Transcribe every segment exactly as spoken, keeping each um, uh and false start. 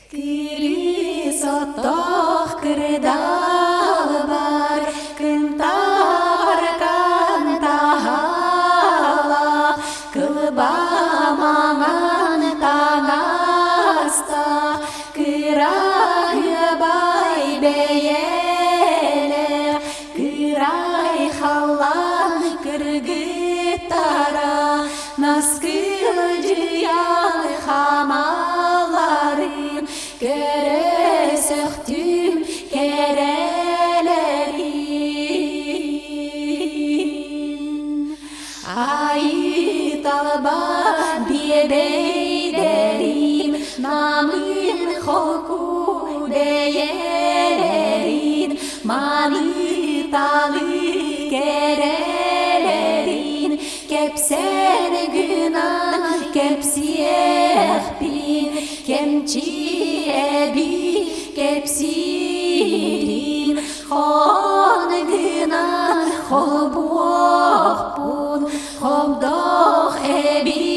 Кири соттох кырдал бар, кынтар кантахала, кылба маңан таңаста, кырай бай бейеле, кырай халан кыргыттара, наскыл жыян хамаларын, кересөктүм керелерин. Айыт алба бебейдерим, намын хоку дейелерин, маныталы керелерин, кепсен гынан кепсиехпин, кемчи эби кепсирин, хон гынан холбуохпун, хомдох эби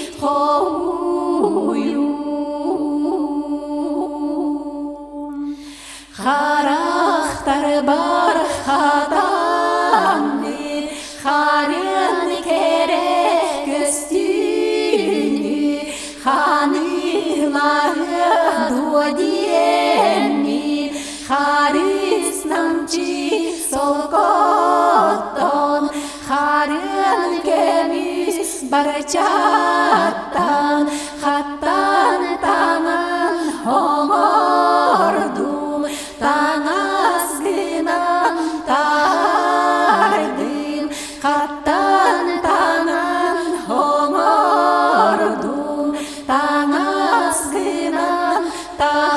хоуюн. Харахтар бар хатанны, харын керек үстүнү, ханылары дуодиенни, харыс намчы солкоттон, харын кемис барчаттан, хаттан таңан оңордум, таңас гынан тардым, хаттан таңан оңордум, таңас гынан тардым.